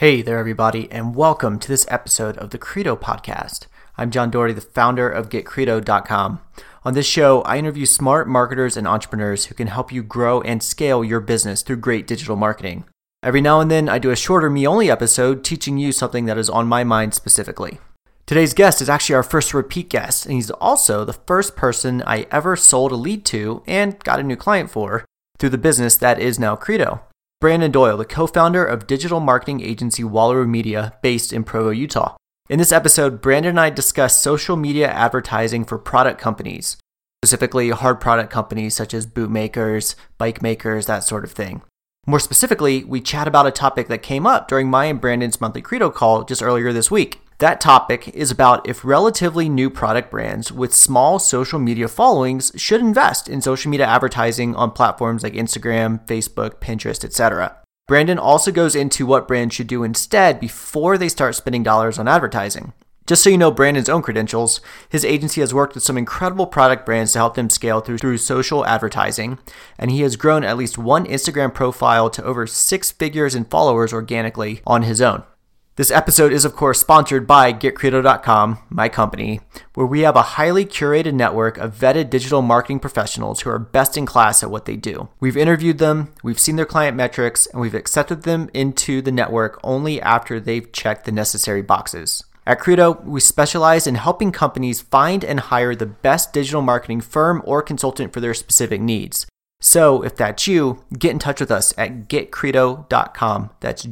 Hey there, everybody, and welcome to this episode of the Credo Podcast. I'm John Doherty, the founder of GetCredo.com. On this show, I interview smart marketers and entrepreneurs who can help you grow and scale your business through great digital marketing. Every now and then, I do a shorter me-only episode teaching you something that is on my mind specifically. Today's guest is actually our first repeat guest, and he's also the first person I ever sold a lead to and got a new client for through the business that is now Credo. Brandon Doyle, the co-founder of digital marketing agency Wallaroo Media, based in Provo, Utah. In this episode, Brandon and I discuss social media advertising for product companies, specifically hard product companies such as boot makers, bike makers, that sort of thing. More specifically, we chat about a topic that came up during my and Brandon's monthly Credo call just earlier this week. That topic is about if relatively new product brands with small social media followings should invest in social media advertising on platforms like Instagram, Facebook, Pinterest, etc. Brandon also goes into what brands should do instead before they start spending dollars on advertising. Just so you know Brandon's own credentials, his agency has worked with some incredible product brands to help them scale through social advertising, and he has grown at least one Instagram profile to over 6 figures in followers organically on his own. This episode is, of course, sponsored by GetCredo.com, my company, where we have a highly curated network of vetted digital marketing professionals who are best in class at what they do. We've interviewed them, we've seen their client metrics, and we've accepted them into the network only after they've checked the necessary boxes. At Credo, we specialize in helping companies find and hire the best digital marketing firm or consultant for their specific needs. So if that's you, get in touch with us at getcredo.com. That's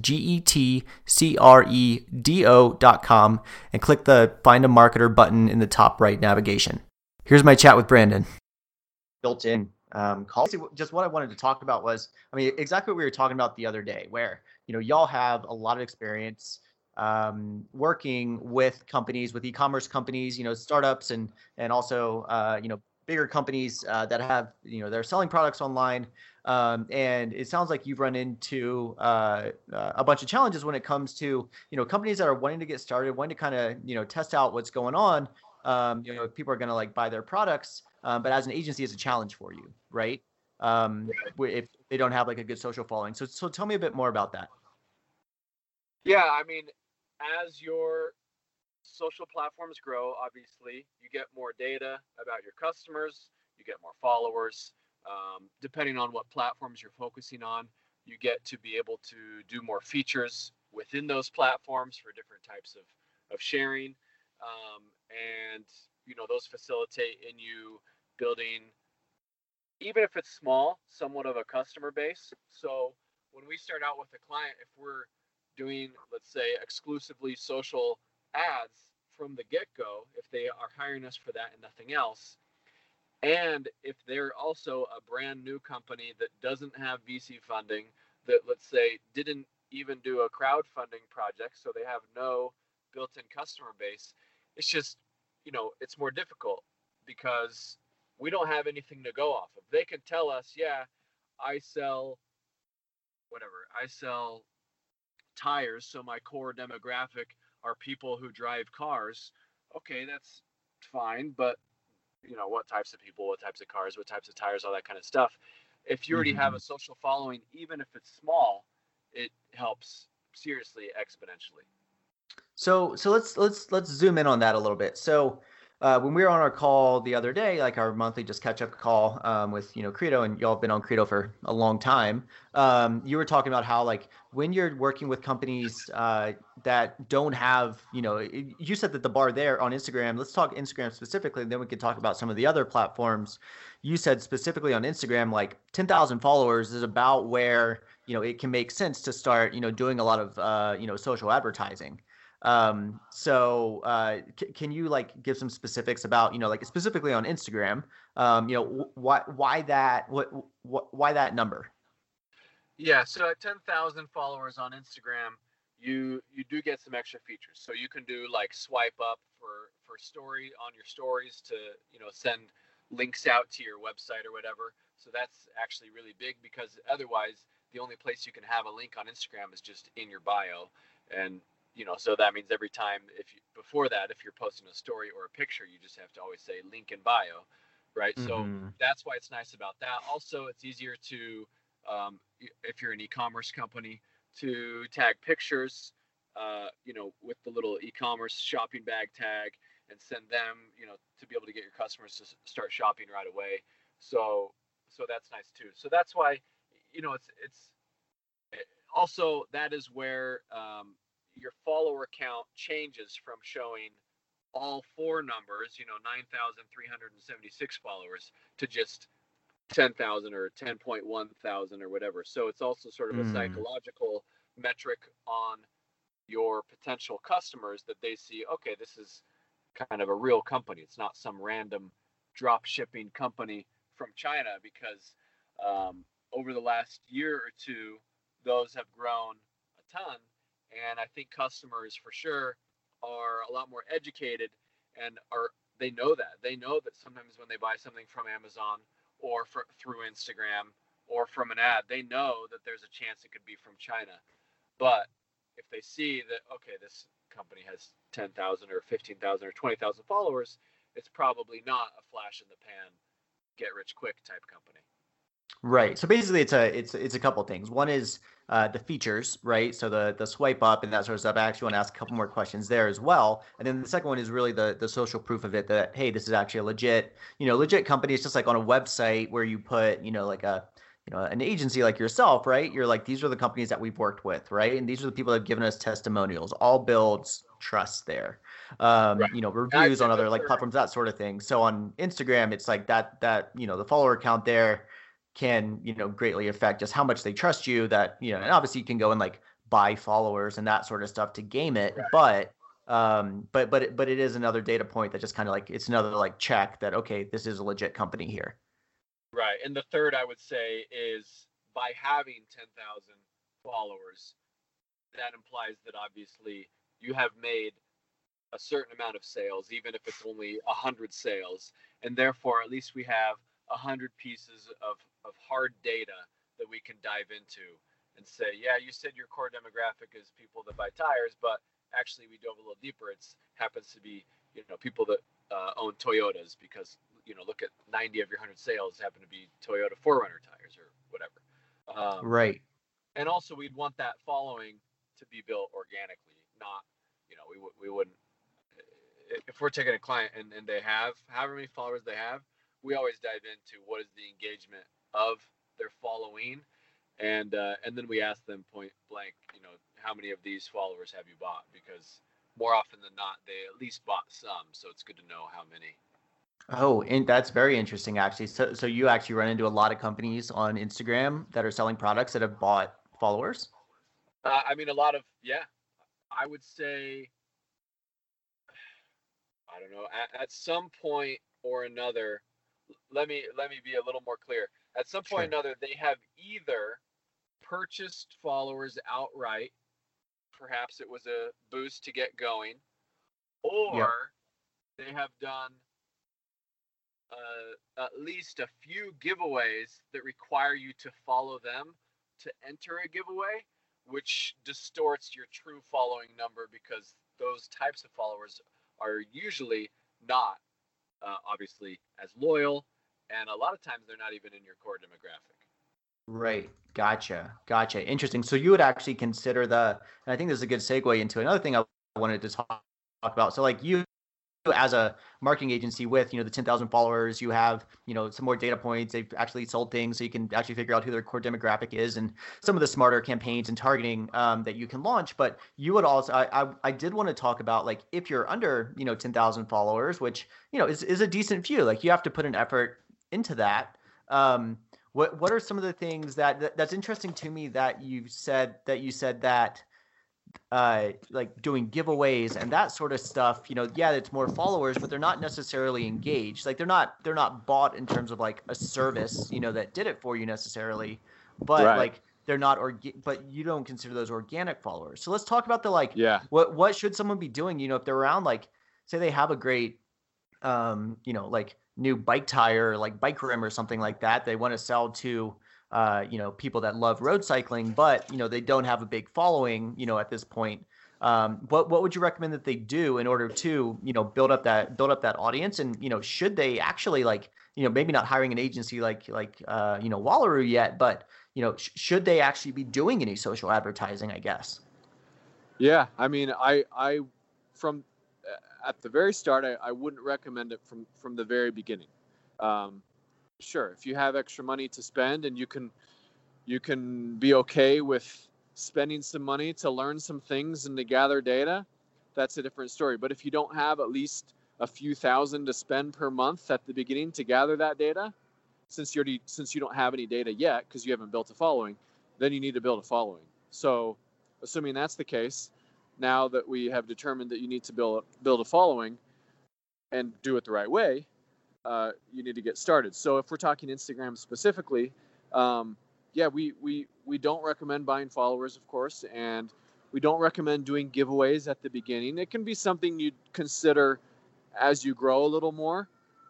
GETCREDO.com and click the Find a Marketer button in the top right navigation. Here's my chat with Brandon. Built-in call. Just what I wanted to talk about was, exactly what we were talking about the other day, where, y'all have a lot of experience working with companies, with e-commerce companies, startups and also, bigger companies that have, they're selling products online. And it sounds like you've run into a bunch of challenges when it comes to, companies that are wanting to get started, wanting to kind of, test out what's going on. People are going to like buy their products, but as an agency, it's a challenge for you, right? If they don't have like a good social following. So tell me a bit more about that. Yeah, as your social platforms grow, obviously, you get more data about your customers, you get more followers. Depending on what platforms you're focusing on, you get to be able to do more features within those platforms for different types of sharing. And, those facilitate in you building, even if it's small, somewhat of a customer base. So when we start out with a client, if we're doing, let's say, exclusively social ads from the get-go, if they are hiring us for that and nothing else, and if they're also a brand new company that doesn't have VC funding, that, let's say, didn't even do a crowdfunding project, so they have no built-in customer base, it's just, it's more difficult because we don't have anything to go off of. They can tell us, yeah, I sell tires, so my core demographic are people who drive cars. Okay, that's fine, but what types of people, what types of cars, what types of tires, all that kind of stuff. If you already have a social following, even if it's small, it helps seriously exponentially. So let's zoom in on that a little bit. So when we were on our call the other day, like our monthly just catch up call with Credo, and y'all have been on Credo for a long time. You were talking about how like when you're working with companies that don't have, you said that the bar there on Instagram. Let's talk Instagram specifically, and then we could talk about some of the other platforms. You said specifically on Instagram, like 10,000 followers is about where it can make sense to start doing a lot of social advertising. Can you like give some specifics about, like specifically on Instagram, why that number? Yeah, so at 10,000 followers on Instagram, you do get some extra features. So you can do like swipe up for story on your stories to, send links out to your website or whatever. So that's actually really big because otherwise the only place you can have a link on Instagram is just in your bio. And so that means every time before that, if you're posting a story or a picture, you just have to always say link in bio, right? So that's why it's nice about that. Also, it's easier to, if you're an e-commerce company, to tag pictures with the little e-commerce shopping bag tag and send them, to be able to get your customers to start shopping right away. So that's nice too. So that's why, it's also, that is where your follower count changes from showing all four numbers, 9,376 followers, to just 10,000 or 10.1 thousand or whatever. So it's also sort of a psychological metric on your potential customers, that they see, okay, this is kind of a real company. It's not some random drop shipping company from China, because over the last year or two, those have grown a ton. And I think customers for sure are a lot more educated, and they know that sometimes when they buy something from Amazon or through Instagram or from an ad, they know that there's a chance it could be from China. But if they see that, okay, this company has 10,000 or 15,000 or 20,000 followers, it's probably not a flash in the pan, get rich quick type company. Right. So basically, it's a couple things. One is the features, right? So the swipe up and that sort of stuff. I actually want to ask a couple more questions there as well. And then the second one is really the social proof of it, that hey, this is actually a legit company. It's just like on a website where you put like an agency like yourself, right? You're like, these are the companies that we've worked with, right? And these are the people that have given us testimonials. All builds trust there. Right. Reviews on other like platforms, that sort of thing. So on Instagram, it's like that the follower count there can greatly affect just how much they trust you, that and obviously you can go and like buy followers and that sort of stuff to game it. Right. But it is another data point that just kind of like, it's another like check that, okay, this is a legit company here. Right. And the third, I would say, is by having 10,000 followers, that implies that obviously you have made a certain amount of sales, even if it's only 100 sales. And therefore, at least we have 100 pieces of hard data that we can dive into and say, yeah, you said your core demographic is people that buy tires, but actually we dove a little deeper. It happens to be, people that own Toyotas, because, look at 90 of your 100 sales happen to be Toyota 4Runner tires or whatever. Right. And also we'd want that following to be built organically, not, we wouldn't, if we're taking a client and they have however many followers they have, we always dive into what is the engagement of their following, and then we ask them point blank, how many of these followers have you bought? Because more often than not, they at least bought some, so it's good to know how many. Oh, and that's very interesting, actually. So you actually run into a lot of companies on Instagram that are selling products that have bought followers? I mean, a lot of, yeah. I would say, I don't know, at some point or another, let me be a little more clear. At some point or another, they have either purchased followers outright, perhaps it was a boost to get going, or they have done at least a few giveaways that require you to follow them to enter a giveaway, which distorts your true following number, because those types of followers are usually not obviously as loyal, and a lot of times they're not even in your core demographic. Right. Gotcha. Interesting. So you would actually consider and I think this is a good segue into another thing I wanted to talk about. So like you as a marketing agency with, the 10,000 followers, you have, some more data points. They've actually sold things, so you can actually figure out who their core demographic is and some of the smarter campaigns and targeting that you can launch. But you would also, I did want to talk about, like, if you're under, 10,000 followers, which, is a decent few, like you have to put an effort into that. What are some of the things that's interesting to me that you said that like doing giveaways and that sort of stuff, it's more followers, but they're not necessarily engaged. Like they're not bought in terms of like a service, that did it for you necessarily, but right. Like they're not but you don't consider those organic followers. So let's talk about what should someone be doing, if they're around, like, say they have a great, like new bike tire, like bike rim or something like that, they want to sell to people that love road cycling, but, they don't have a big following, at this point. What would you recommend that they do in order to, build up that audience? And, should they actually, like, maybe not hiring an agency like Wallaroo yet, but, should they actually be doing any social advertising, I guess? Yeah, I mean, I from at the very start, I wouldn't recommend it from the very beginning. Um, sure, if you have extra money to spend and you can be okay with spending some money to learn some things and to gather data, that's a different story. But if you don't have at least a few thousand to spend per month at the beginning to gather that data, since you don't have any data yet because you haven't built a following, then you need to build a following. So, assuming that's the case, now that we have determined that you need to build a following and do it the right way, you need to get started. So, if we're talking Instagram specifically, yeah, we don't recommend buying followers, of course, and we don't recommend doing giveaways at the beginning. It can be something you'd consider as you grow a little more,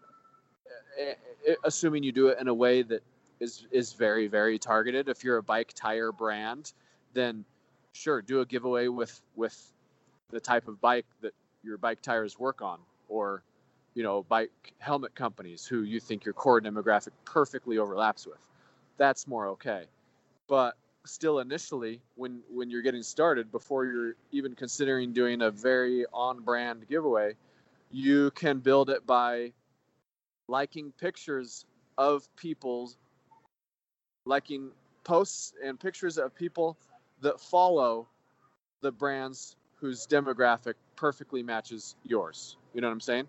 assuming you do it in a way that is very, very targeted. If you're a bike tire brand, then sure, do a giveaway with the type of bike that your bike tires work on, or bike helmet companies who you think your core demographic perfectly overlaps with. That's more okay. But still, initially, when you're getting started, before you're even considering doing a very on-brand giveaway, you can build it by liking pictures of people, liking posts and pictures of people that follow the brands whose demographic perfectly matches yours. You know what I'm saying?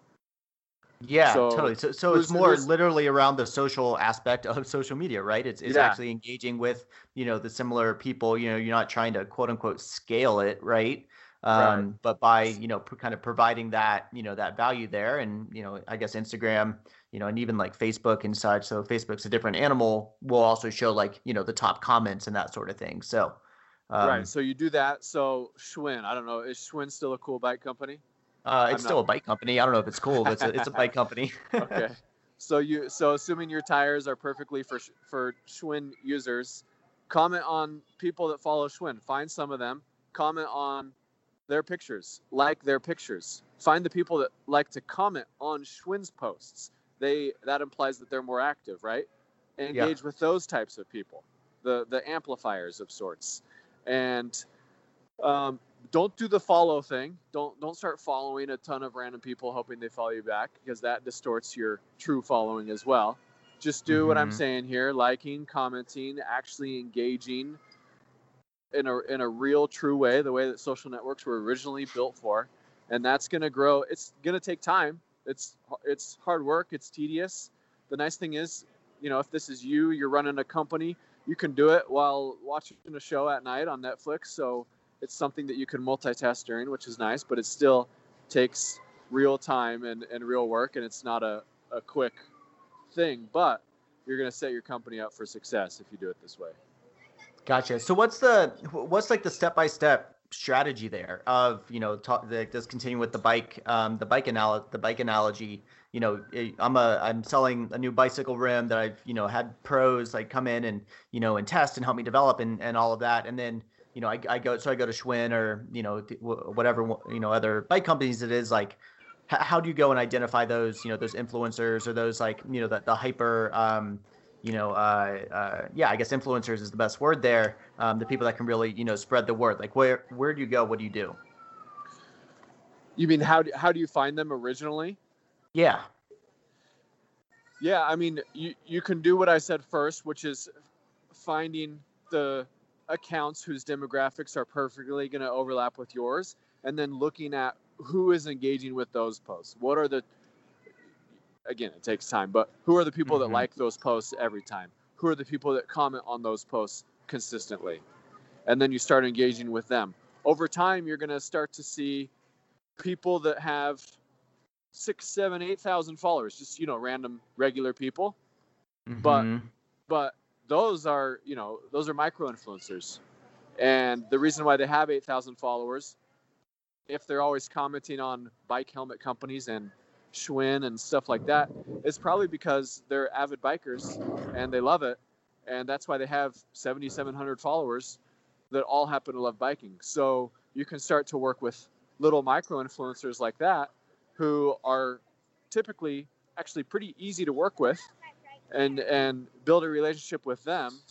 Yeah, So totally. So it's more literally around the social aspect of social media, right? It's actually engaging with, the similar people. You're not trying to quote unquote scale it, right? Right. But by, kind of providing that, that value there. And, I guess Instagram, and even like Facebook and such. So Facebook's a different animal, will also show like, the top comments and that sort of thing. So, right. So you do that. So Schwinn, I don't know, is Schwinn still a cool bike company? it's still a bike company. I don't know if it's cool, but it's a bike company. Okay. So assuming your tires are perfectly for Schwinn users, comment on people that follow Schwinn. Find some of them, comment on their pictures, like their pictures. Find the people that like to comment on Schwinn's posts. That implies that they're more active, right? Engage with those types of people, the amplifiers of sorts, and don't do the follow thing. Don't start following a ton of random people hoping they follow you back, because that distorts your true following as well. Just do what I'm saying here: liking, commenting, actually engaging in a real, true way, the way that social networks were originally built for, and that's going to grow. It's going to take time. It's hard work. It's tedious. The nice thing is, if this is you're running a company, you can do it while watching a show at night on Netflix. So it's something that you can multitask during, which is nice, but it still takes real time and real work, and it's not a quick thing, but you're going to set your company up for success if you do it this way. Gotcha. So what's like the step-by-step strategy there of, just continuing with the bike analogy. I'm selling a new bicycle rim that I've, had pros like come in and, and test and help me develop and all of that. And then, I go to Schwinn or, whatever, other bike companies it is. Like, how do you go and identify those, those influencers or those like, the hyper, I guess influencers is the best word there. The people that can really, spread the word. Like, where do you go? What do you do? You mean how do you find them originally? Yeah. Yeah, I mean, you can do what I said first, which is finding the accounts whose demographics are perfectly going to overlap with yours, and then looking at who is engaging with those posts. What are again, it takes time, but who are the people that like those posts every time? Who are the people that comment on those posts consistently? And then you start engaging with them. Over time, you're going to start to see people that have 6, 7, 8,000 followers, just, random regular people. But those are micro influencers. And the reason why they have 8,000 followers, if they're always commenting on bike helmet companies and Schwinn and stuff like that, is probably because they're avid bikers and they love it. And that's why they have 7,700 followers that all happen to love biking. So you can start to work with little micro influencers like that, who are typically actually pretty easy to work with, and build a relationship with them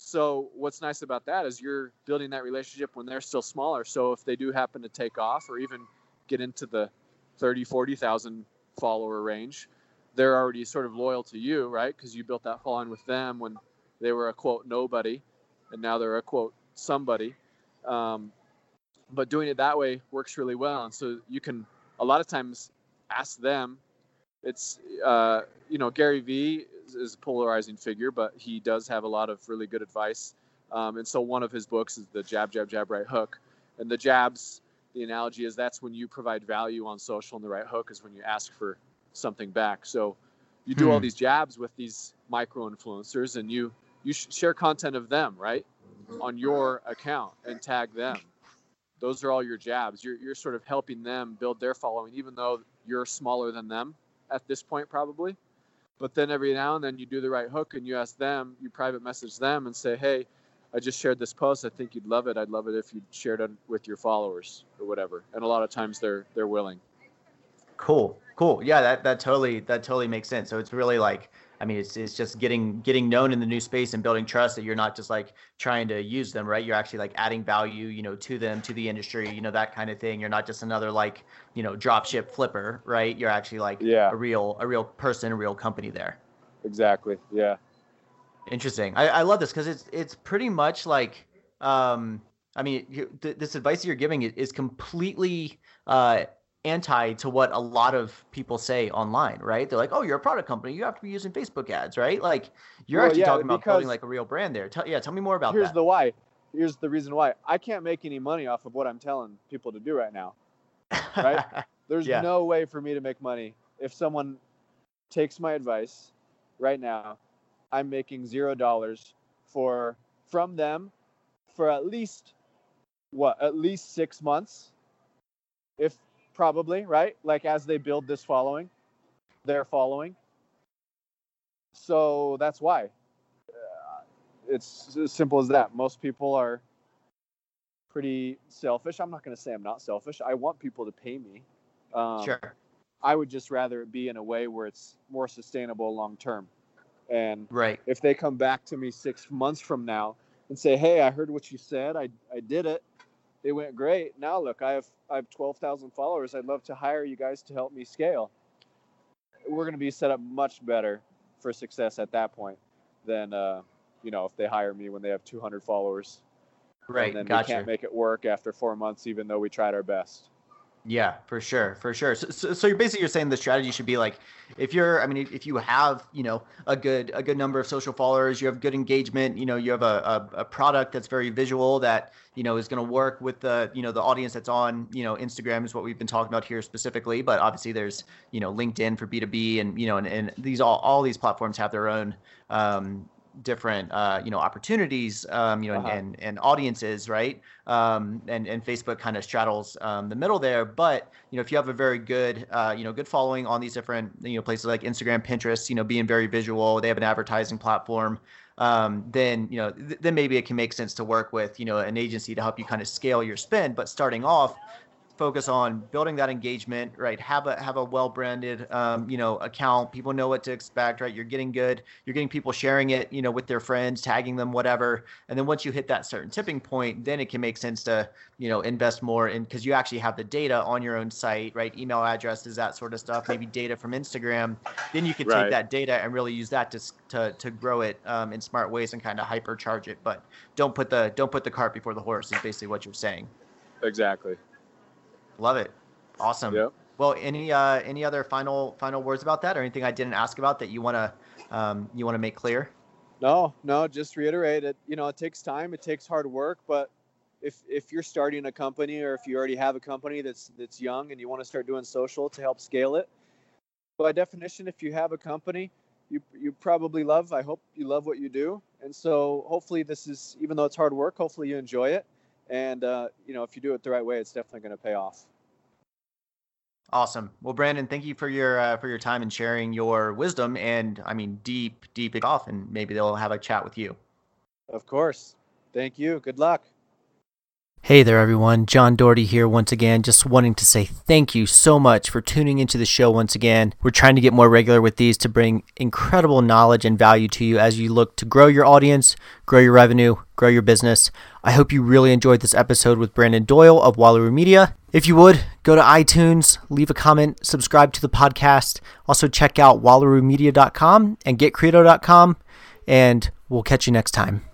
So what's nice about that is you're building that relationship when they're still smaller. So if they do happen to take off or even get into the 30, 40,000 follower range, they're already sort of loyal to you, right? Because you built that following with them when they were a quote nobody, and now they're a quote somebody. But doing it that way works really well. And so you can a lot of times ask them. It's Gary Vee is a polarizing figure, but he does have a lot of really good advice. And so one of his books is the Jab, Jab, Jab, Right Hook. And the jabs, the analogy is that's when you provide value on social, and the right hook is when you ask for something back. So you do all these jabs with these micro influencers, and you share content of them, right, on your account and tag them. Those are all your jabs. You're sort of helping them build their following, even though you're smaller than them at this point probably. But then every now and then you do the right hook and you ask them, you private message them and say, hey, I just shared this post. I think you'd love it. I'd love it if you shared it with your followers or whatever. And a lot of times they're willing. Cool. Yeah, that totally makes sense. So it's really like, I mean, it's just getting known in the new space and building trust, that you're not just like trying to use them, right? You're actually like adding value, to them, to the industry, that kind of thing. You're not just another like, drop ship flipper, right? You're actually like a real person, a real company there. Exactly. Yeah. Interesting. I love this because it's pretty much like, this advice that you're giving is completely anti to what a lot of people say online, right? They're like, oh, you're a product company, you have to be using Facebook ads, right? Like you're actually talking about building like a real brand there. Tell me more about that. Here's the why. Here's the reason why. I can't make any money off of what I'm telling people to do right now, right? There's no way for me to make money. If someone takes my advice right now, I'm making $0 from them for at least 6 months, if probably, right? Like as they build this following, their following. So that's why. It's as simple as that. Most people are pretty selfish. I'm not going to say I'm not selfish. I want people to pay me. Sure. I would just rather it be in a way where it's more sustainable long term. And right. If they come back to me 6 months from now and say, hey, I heard what you said. I did it. It went great. Now look, I have 12,000 followers. I'd love to hire you guys to help me scale. We're going to be set up much better for success at that point than if they hire me when they have 200 followers. Right. And then we can't make it work after 4 months, even though we tried our best. Yeah, for sure. So you're saying the strategy should be like, if you have, a good number of social followers, you have good engagement, you have a product that's very visual that, is going to work with the, the audience that's on, Instagram is what we've been talking about here specifically, but obviously there's, LinkedIn for B2B and, and these, all these platforms have their own, different opportunities and audiences, right? And Facebook kind of straddles the middle there, but if you have a very good good following on these different places like Instagram, Pinterest, being very visual, they have an advertising platform, then then maybe it can make sense to work with an agency to help you kind of scale your spend. But starting off, focus on building that engagement, right? Have a well-branded, account. People know what to expect, right? You're getting people sharing it, with their friends, tagging them, whatever. And then once you hit that certain tipping point, then it can make sense to, invest more in, because you actually have the data on your own site, right? Email addresses, that sort of stuff, maybe data from Instagram. Then you can take that data and really use that to grow it in smart ways and kind of hypercharge it. But don't put the cart before the horse is basically what you're saying. Exactly. Love it. Awesome. Yep. Well, any other final words about that, or anything I didn't ask about that you want to make clear? No, just reiterate it. It takes time, it takes hard work, but if you're starting a company, or if you already have a company that's young and you want to start doing social to help scale it, by definition, if you have a company, you probably I hope you love what you do. And so hopefully this is, even though it's hard work, hopefully you enjoy it. And, if you do it the right way, it's definitely going to pay off. Awesome. Well, Brandon, thank you for your time and sharing your wisdom, and deep off, and maybe they'll have a chat with you. Of course. Thank you. Good luck. Hey there, everyone. John Doherty here once again. Just wanting to say thank you so much for tuning into the show once again. We're trying to get more regular with these to bring incredible knowledge and value to you as you look to grow your audience, grow your revenue, grow your business. I hope you really enjoyed this episode with Brandon Doyle of Wallaroo Media. If you would, go to iTunes, leave a comment, subscribe to the podcast. Also check out wallaroomedia.com and getcredo.com, and we'll catch you next time.